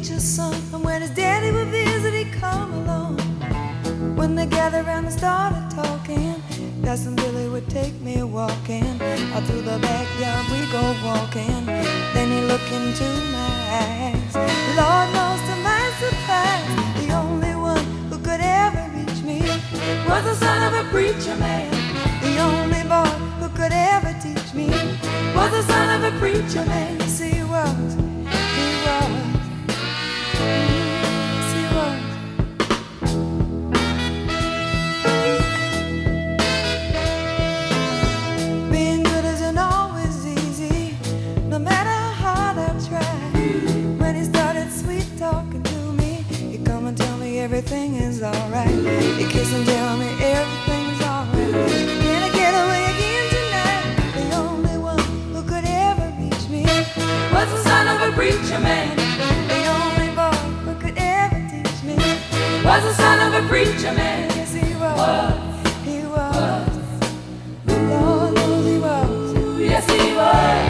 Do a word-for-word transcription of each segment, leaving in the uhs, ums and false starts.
preacher's son, and when his daddy would visit, he'd come along. When they gathered around and started talking, Cousin Billy would take me walking. Out through the backyard we go walking. Then he looked into my eyes. Lord knows to my surprise, the only one who could ever reach me was the son of a preacher man. The only boy who could ever teach me was the son of a preacher man. Yes, he was, he was, yes, he was. Being good isn't always easy, no matter how hard I try. When he started sweet talking to me, he'd come and tell me everything is alright. He'd kiss and tell me everything's alright. Can I get away again tonight? The only one who could ever reach me was the son of a preacher man. The only boy who could ever teach me was the son of a preacher man. Yes, he was, he was, Lord knows he was, yes, he was.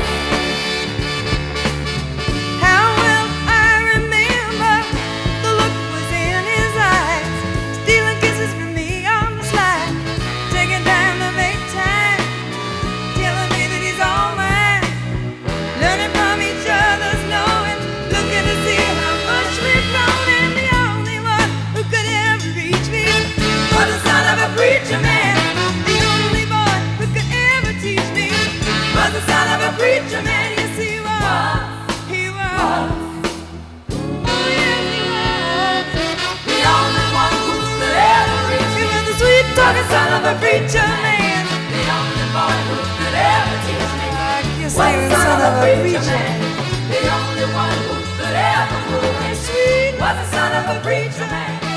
How well I remember the look was in his eyes, stealing kisses from me on the slide, taking time to make time, telling me that he's all mine, learning from each other's knowing, looking to see how much we've grown. And the only one who could ever reach me was the son of a preacher man. The only boy who could ever teach me was the son of a preacher man. Yes, he was, he was, oh yes, he was. The only one who could ever reach me was the sweet talking son of a preacher man. The only boy who could ever teach me was the son of a preacher man. The only one who could ever move me sweet was the son of a preacher man.